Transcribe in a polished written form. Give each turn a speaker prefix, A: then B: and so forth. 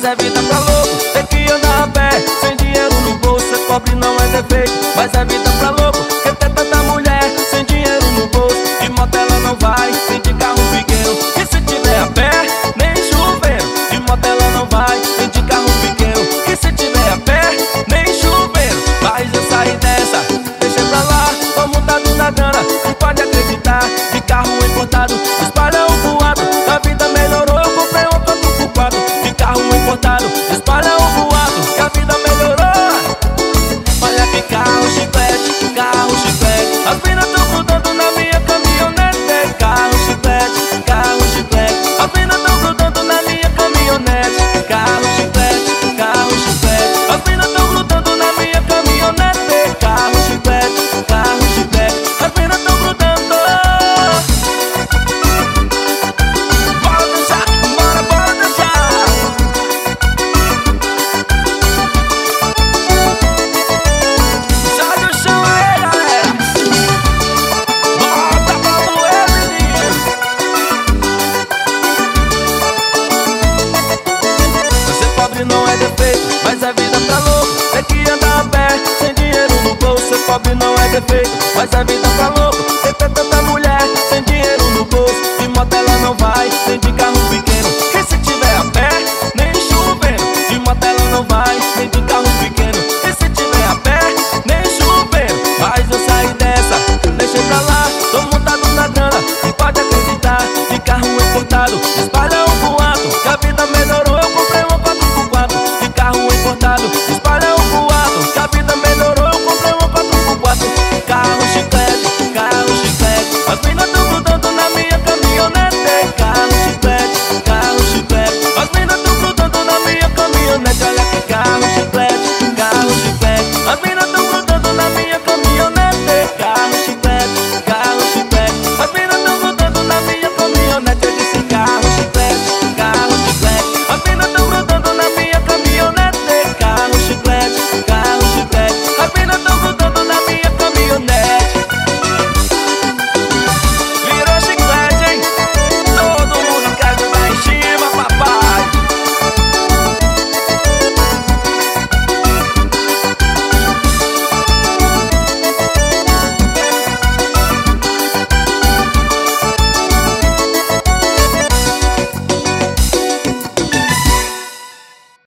A: é vida pra louco. Tem que andar a pé, sem dinheiro no bolso. Ser pobre não é defeito, mas é vida pra louco. Quer ter tanta mulher, sem dinheiro no bolso. De moto ela não vai, nem de carro pequeno. E se tiver a pé, nem chuveiro. De moto ela não vai, nem de carro pequeno. E se tiver a pé, nem chuveiro. Mas eu saí dessa, deixa pra lá. Tô montado na grana, não pode acreditar. De carro importado, espalha o voado. A vida melhorou, eu comprei um 4x4. De carro importado, espalha o voado. Que a vida melhorou. Olha que carro chiclete, carro chiclete. As minas tão grudando na minha caminhonete. Carro chiclete, carro chiclete. As minas tão grudando na minha caminhonete. Carro chiclete, carro chiclete. As minas tão grudando na minha caminhonete. Carro chiclete, carro chiclete. As minas tão grudando. Bora dançar, bora dançar. Sai do chão aí, galera. Bota pra moer, menino. Ser pobre não é defeito, mas é vida pra louco. Tem que andar a pé, sem dinheiro no bolso. Ser pobre não é defeito, mas é vida pra louco.